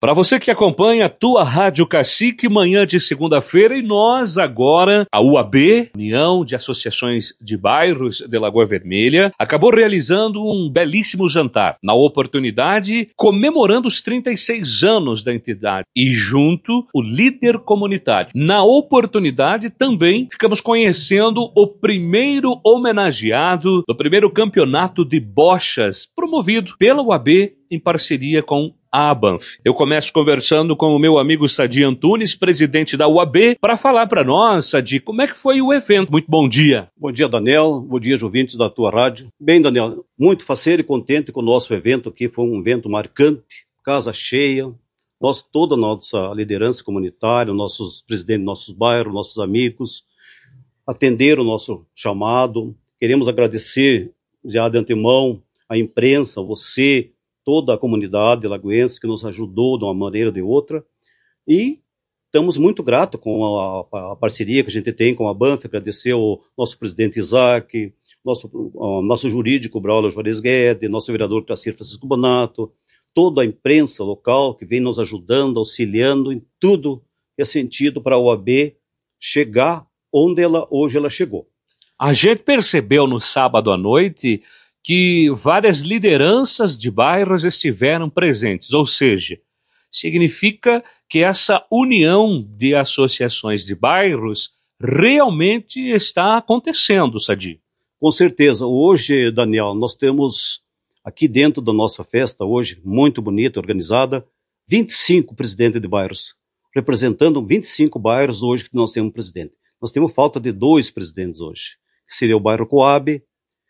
Para você que acompanha a tua Rádio Cacique, manhã de segunda-feira, e nós agora, a UAB, União de Associações de Bairros de Lagoa Vermelha, acabou realizando um belíssimo jantar, na oportunidade comemorando os 36 anos da entidade, e junto o líder comunitário. Na oportunidade também ficamos conhecendo o primeiro homenageado do primeiro campeonato de bochas, promovido pela UAB em parceria com a Abanf. Eu começo conversando com o meu amigo Sadi Antunes, presidente da UAB, para falar para nós, Sadi, como é que foi o evento. Muito bom dia. Bom dia, Daniel. Bom dia, ouvintes da tua rádio. Bem, Daniel, muito faceiro e contente com o nosso evento aqui. Foi um evento marcante, casa cheia. Toda a nossa liderança comunitária, nossos presidentes de nossos bairros, nossos amigos, atenderam o nosso chamado. Queremos agradecer já de antemão a imprensa, você, toda a comunidade lagoense que nos ajudou de uma maneira ou de outra, e estamos muito gratos com a parceria que a gente tem com a Abanf. Agradecer ao nosso presidente Isaac, nosso jurídico Braulio Juarez Guedes, nosso vereador Cacir Francisco Bonato, toda a imprensa local que vem nos ajudando, auxiliando em tudo que é sentido para a OAB chegar onde hoje ela chegou. A gente percebeu no sábado à noite que várias lideranças de bairros estiveram presentes, ou seja, significa que essa união de associações de bairros realmente está acontecendo, Sadi. Com certeza. Hoje, Daniel, nós temos aqui dentro da nossa festa, hoje, muito bonita, organizada, 25 presidentes de bairros, representando 25 bairros hoje que nós temos presidente. Nós temos falta de 2 presidentes hoje, que seria o bairro Coab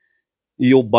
e o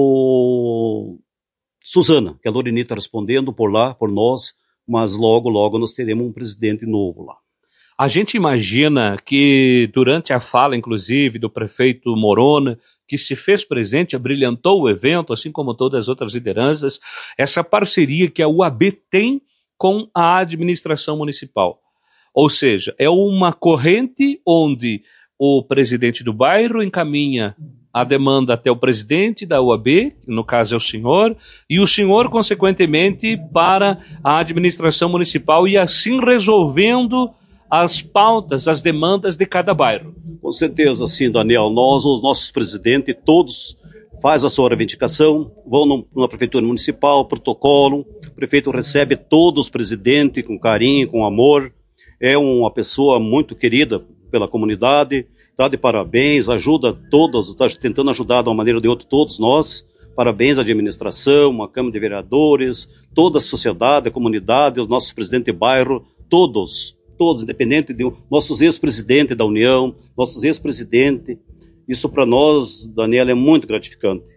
bairro Suzana, que a Lorini está respondendo por lá, por nós, mas logo nós teremos um presidente novo lá. A gente imagina que durante a fala, inclusive, do prefeito Morona, que se fez presente, abrilhantou o evento, assim como todas as outras lideranças, essa parceria que a UAB tem com a administração municipal. Ou seja, é uma corrente onde o presidente do bairro encaminha a demanda até o presidente da UAB, no caso é o senhor, e o senhor, consequentemente, para a administração municipal, e assim resolvendo as pautas, as demandas de cada bairro. Com certeza, sim, Daniel. Nós, os nossos presidentes, todos fazem a sua reivindicação, vão na prefeitura municipal, protocolo, o prefeito recebe todos os presidentes com carinho, com amor, é uma pessoa muito querida pela comunidade, está de parabéns, ajuda todos, está tentando ajudar de uma maneira ou de outra todos nós. Parabéns à administração, à Câmara de Vereadores, toda a sociedade, a comunidade, os nossos presidentes de bairro, todos, independente de nossos ex-presidentes da União, nossos ex-presidentes. Isso para nós, Daniela, é muito gratificante,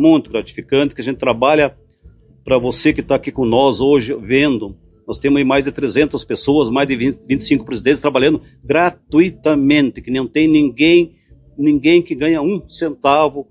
que a gente trabalha para você que está aqui com nós hoje vendo. Nós temos aí mais de 300 pessoas, mais de 25 presidentes trabalhando gratuitamente, que não tem ninguém que ganha um centavo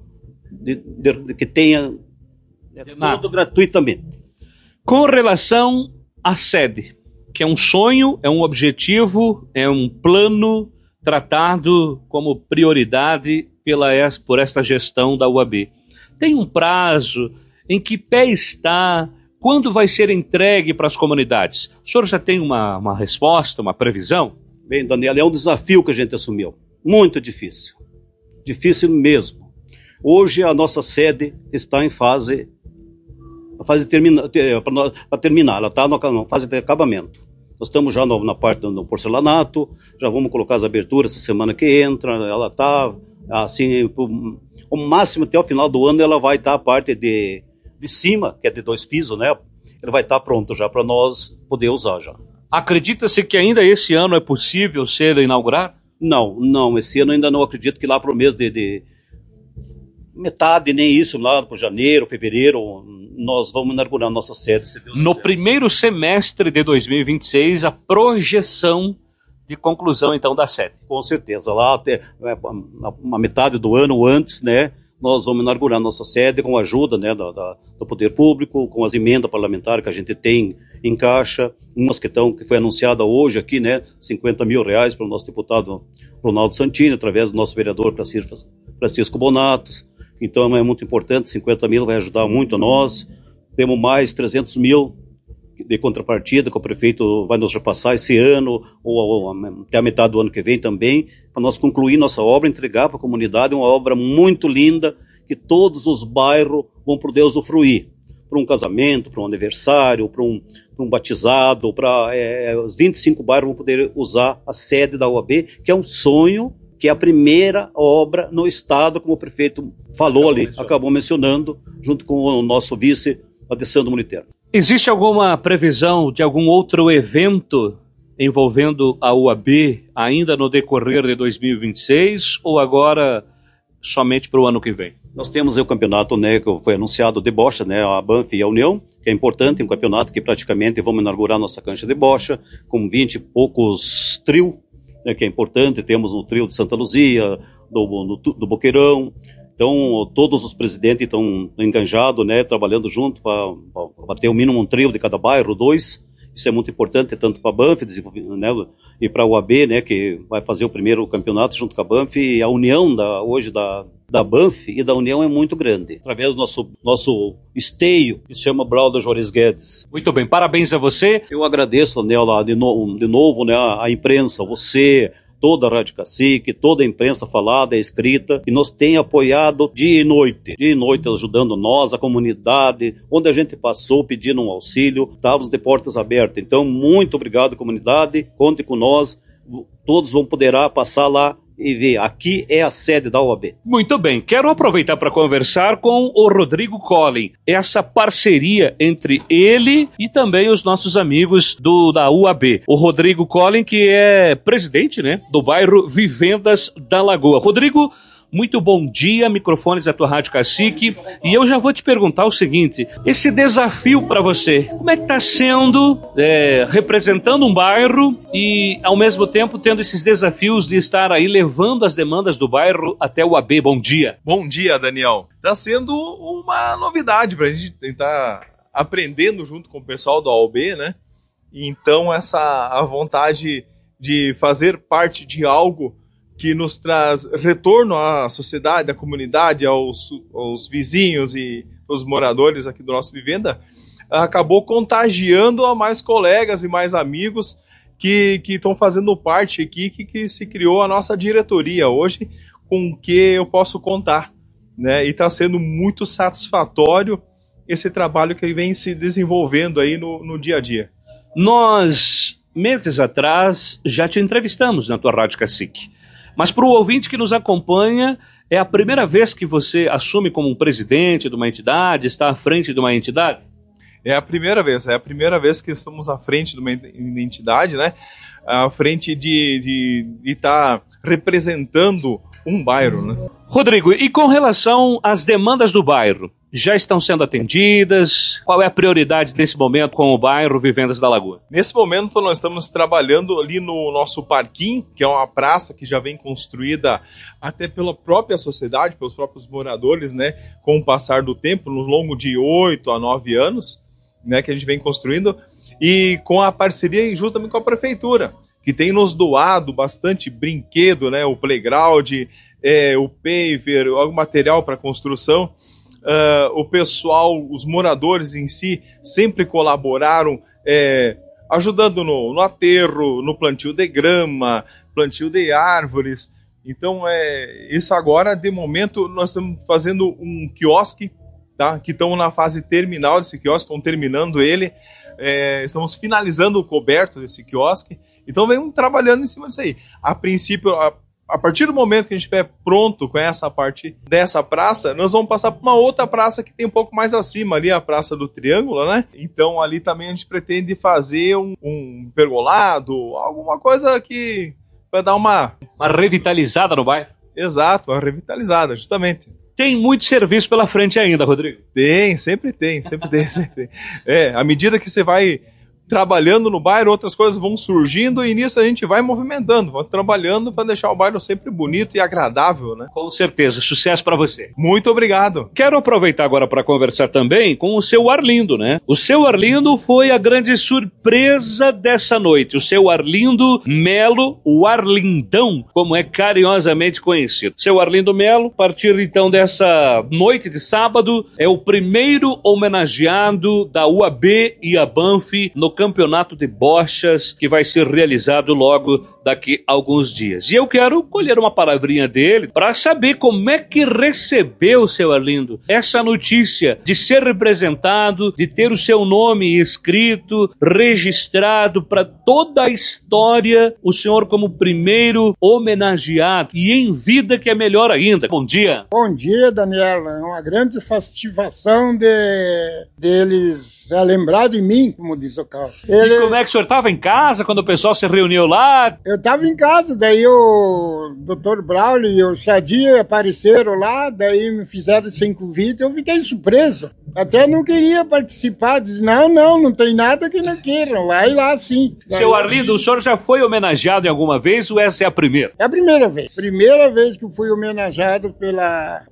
que tenha tudo gratuitamente. Com relação à sede, que é um sonho, é um objetivo, é um plano tratado como prioridade por esta gestão da UAB. Tem um prazo? Em que pé está? Quando vai ser entregue para as comunidades? O senhor já tem uma resposta, uma previsão? Bem, Daniel, é um desafio que a gente assumiu. Muito difícil. Difícil mesmo. Hoje a nossa sede está em fase para terminar. Ela está na fase de acabamento. Nós estamos já na parte do porcelanato, já vamos colocar as aberturas essa semana que entra. Ela está, assim, o máximo até o final do ano ela vai estar a parte de cima, que é de 2 pisos, né? Ele vai estar pronto já para nós poder usar já. Acredita-se que ainda esse ano é possível ser inaugurado? Não, esse ano ainda não acredito, que lá para o mês de metade, nem isso, lá para janeiro, fevereiro, nós vamos inaugurar a nossa sede, se Deus quiser. No primeiro semestre de 2026, a projeção de conclusão, então, da sede. Com certeza, lá até uma metade do ano antes, né? Nós vamos inaugurar nossa sede com a ajuda, né, do poder público, com as emendas parlamentares que a gente tem em caixa, umas que foi anunciada hoje aqui, né, 50 mil reais para o nosso deputado Ronaldo Santini, através do nosso vereador Francisco Bonato. Então é muito importante, 50 mil vai ajudar muito a nós. Temos mais 300 mil de contrapartida que o prefeito vai nos repassar esse ano, ou até a metade do ano que vem também, para nós concluir nossa obra, entregar para a comunidade uma obra muito linda, que todos os bairros vão poder usufruir, para um casamento, para um aniversário, para um batizado, para os 25 bairros vão poder usar a sede da UAB, que é um sonho, que é a primeira obra no estado, como o prefeito falou ali, acabou mencionando, junto com o nosso vice, Adessandro Moliterno. Existe alguma previsão de algum outro evento envolvendo a UAB ainda no decorrer de 2026 ou agora somente para o ano que vem? Nós temos o campeonato, né, que foi anunciado de bocha, né, a Banff e a União, que é importante, um campeonato que praticamente vamos inaugurar nossa cancha de bocha, com 20 e poucos trios, né, que é importante, temos o trio de Santa Luzia, do Boqueirão, então todos os presidentes estão enganjados, né, trabalhando junto para bater o mínimo um trio de cada bairro, 2, isso é muito importante, tanto para a Banff, né, e para a UAB, né, que vai fazer o primeiro campeonato junto com a Banff, e a união hoje da Banff e da União é muito grande, através do nosso esteio, que se chama Brauda Juarez Guedes. Muito bem, parabéns a você. Eu agradeço, né, de novo, né, a imprensa, você, toda a Rádio Cacique, toda a imprensa falada, escrita, e nos tem apoiado dia e noite, ajudando nós, a comunidade, onde a gente passou pedindo um auxílio, estávamos de portas abertas. Então, muito obrigado, comunidade, conte com nós, todos vão poder passar lá e ver, aqui é a sede da UAB. Muito bem, quero aproveitar para conversar com o Rodrigo Collin, essa parceria entre ele e também os nossos amigos da UAB. O Rodrigo Collin, que é presidente, né, do bairro Vivendas da Lagoa. Rodrigo, muito bom dia, microfones da tua Rádio Cacique, e eu já vou te perguntar o seguinte, esse desafio para você, como é que está sendo representando um bairro e ao mesmo tempo tendo esses desafios de estar aí levando as demandas do bairro até o AB? Bom dia. Bom dia, Daniel. Está sendo uma novidade para a gente tentar aprendendo junto com o pessoal do AOB, né? Então a vontade de fazer parte de algo que nos traz retorno à sociedade, à comunidade, aos vizinhos e aos moradores aqui do nosso Vivenda, acabou contagiando a mais colegas e mais amigos que estão fazendo parte aqui, que se criou a nossa diretoria hoje, com que eu posso contar, né? E está sendo muito satisfatório esse trabalho que vem se desenvolvendo aí no dia a dia. Nós, meses atrás, já te entrevistamos na tua Rádio Cacique. Mas para o ouvinte que nos acompanha, é a primeira vez que você assume como um presidente de uma entidade, está à frente de uma entidade? É a primeira vez que estamos à frente de uma entidade, né? À frente de estar representando um bairro, né? Rodrigo, e com relação às demandas do bairro, já estão sendo atendidas? Qual é a prioridade nesse momento com o bairro Vivendas da Lagoa? Nesse momento nós estamos trabalhando ali no nosso parquinho, que é uma praça que já vem construída até pela própria sociedade, pelos próprios moradores, né? Com o passar do tempo, no longo de 8 a 9 anos, né? Que a gente vem construindo, e com a parceria justamente com a prefeitura, que tem nos doado bastante brinquedo, né? O playground, o paver, algum material para construção. O pessoal, os moradores em si, sempre colaboraram, ajudando no aterro, no plantio de grama, plantio de árvores. Então, isso agora, de momento, nós estamos fazendo um quiosque, tá? Que estão na fase terminal desse quiosque, estão terminando ele. Estamos finalizando o coberto desse quiosque. Então, vem trabalhando em cima disso aí. A princípio, a partir do momento que a gente estiver pronto com essa parte dessa praça, nós vamos passar para uma outra praça que tem um pouco mais acima, ali a Praça do Triângulo, né? Então ali também a gente pretende fazer um pergolado, alguma coisa que vai dar uma revitalizada no bairro? Exato, uma revitalizada, justamente. Tem muito serviço pela frente ainda, Rodrigo? Sempre tem. À medida que você vai trabalhando no bairro, outras coisas vão surgindo e nisso a gente vai movimentando, vai trabalhando para deixar o bairro sempre bonito e agradável, né? Com certeza. Sucesso para você. Muito obrigado. Quero aproveitar agora para conversar também com o seu Arlindo, né? O seu Arlindo foi a grande surpresa dessa noite. O seu Arlindo Melo, o Arlindão, como é carinhosamente conhecido. Seu Arlindo Melo, a partir então dessa noite de sábado, é o primeiro homenageado da UAB e a Banff no campeonato de bochas que vai ser realizado logo daqui a alguns dias. E eu quero colher uma palavrinha dele para saber como é que recebeu, seu Arlindo, essa notícia de ser representado, de ter o seu nome escrito, registrado para toda a história, o senhor como primeiro homenageado e em vida, que é melhor ainda. Bom dia. Bom dia, Daniela. É uma grande satisfação deles lembrar de mim, como diz o Carlos. E como é que o senhor estava em casa quando o pessoal se reuniu lá? Eu estava em casa, daí o Dr. Braulio e o Sadia apareceram lá, daí me fizeram sem convite, eu fiquei surpreso. Até não queria participar, disse, não tem nada que não queiram, vai lá sim. Daí, seu Arlindo, o senhor já foi homenageado em alguma vez ou essa é a primeira? É a primeira vez. Primeira vez que eu fui homenageado pela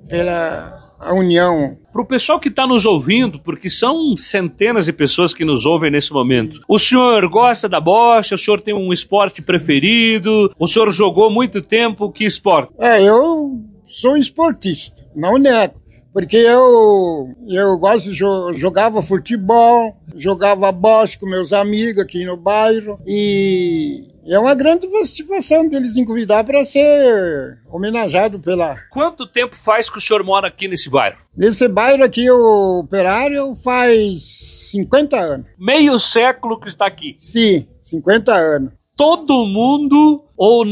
União. Para o pessoal que está nos ouvindo, porque são centenas de pessoas que nos ouvem nesse momento, o senhor gosta da bocha? O senhor tem um esporte preferido? O senhor jogou muito tempo? Que esporte? Eu sou esportista, não nego. Porque eu gosto jogava futebol, jogava bocha com meus amigos aqui no bairro e é uma grande satisfação deles me convidar para ser homenageado pela... Quanto tempo faz que o senhor mora aqui nesse bairro? Nesse bairro aqui, o Operário, faz 50 anos. Meio século que está aqui? Sim, 50 anos. Todo mundo, ou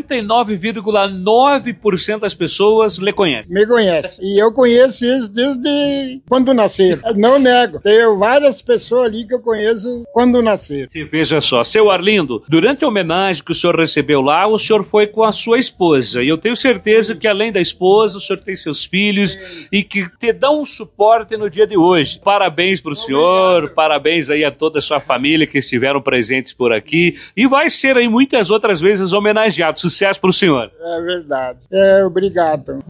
99,9% das pessoas, lhe conhecem? Me conhece. E eu conheço eles desde quando nasceram. Não nego. Tenho várias pessoas ali que eu conheço quando nasceram. E veja só, seu Arlindo, durante a homenagem que o senhor recebeu lá, o senhor foi com a sua esposa. E eu tenho certeza que, além da esposa, o senhor tem seus filhos e que te dão um suporte no dia de hoje. Parabéns para o senhor, parabéns aí a toda a sua família que estiveram presentes por aqui. E vai ser aí muitas outras vezes homenageado. Sucesso para o senhor. É verdade. Obrigado.